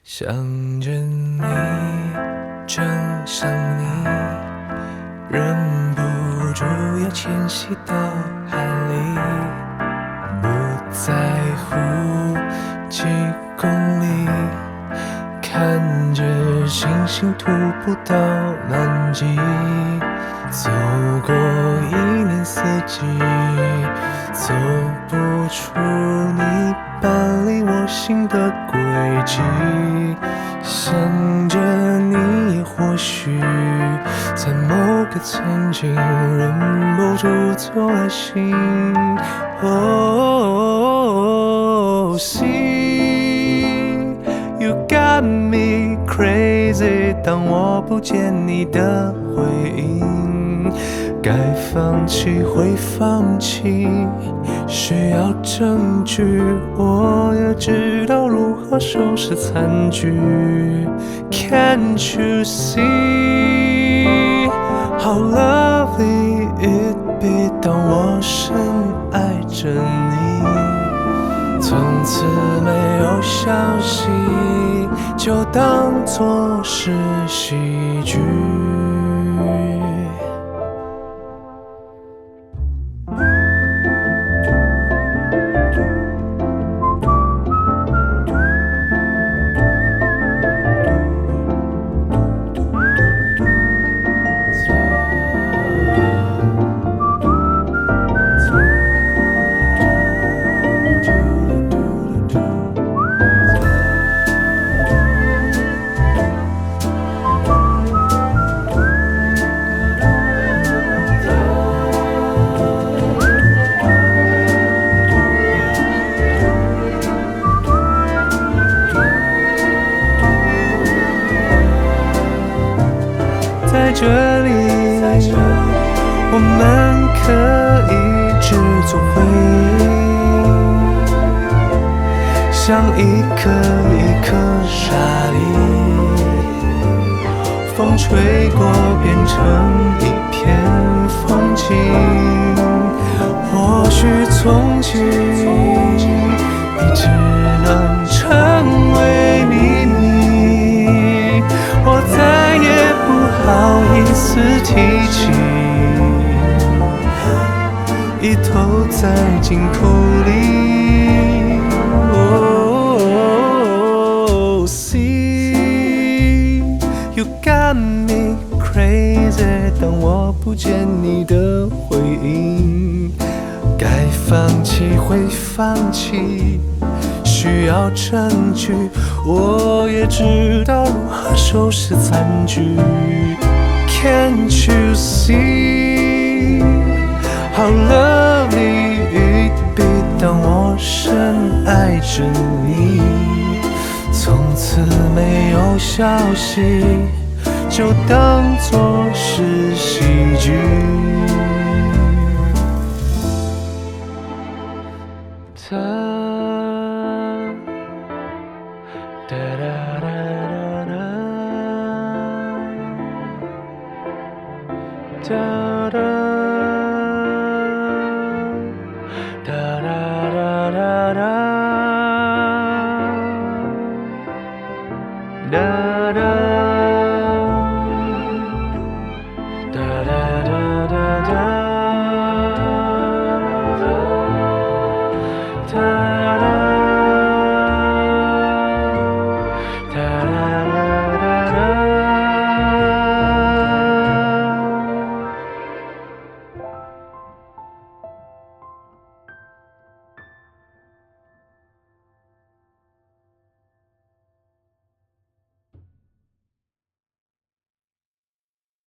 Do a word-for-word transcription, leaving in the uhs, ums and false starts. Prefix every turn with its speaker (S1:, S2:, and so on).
S1: 想着你，正想你，忍不住要迁徙到海里，不在乎几公里，看着星星徒步到南极，走过一年四季，走不出你搬离我心的轨迹，想着你也或许在某个曾经忍不住做了心。Oh, see, you got me crazy， 当我不见你的回应，该放弃会放弃，需要证据，我也知道如何收拾残局。Can't you see how lovely it be？ 当我深爱着你，从此没有消息，就当作是喜剧。在这里，我们可以制作回忆，像一颗一颗沙粒，风吹过变成一片风景。或许从今，你只能成为秘密，我再也不好意思提起，一头栽进土里。Oh, see, you got me crazy， 当我不见你的回应，该放弃会放弃，需要证据，我也知道如何收拾残局。Can't you see how lovely it be？ 当我深爱着你，从此没有消息，就当作是喜剧。哒哒哒哒哒哒哒哒哒哒哒哒哒。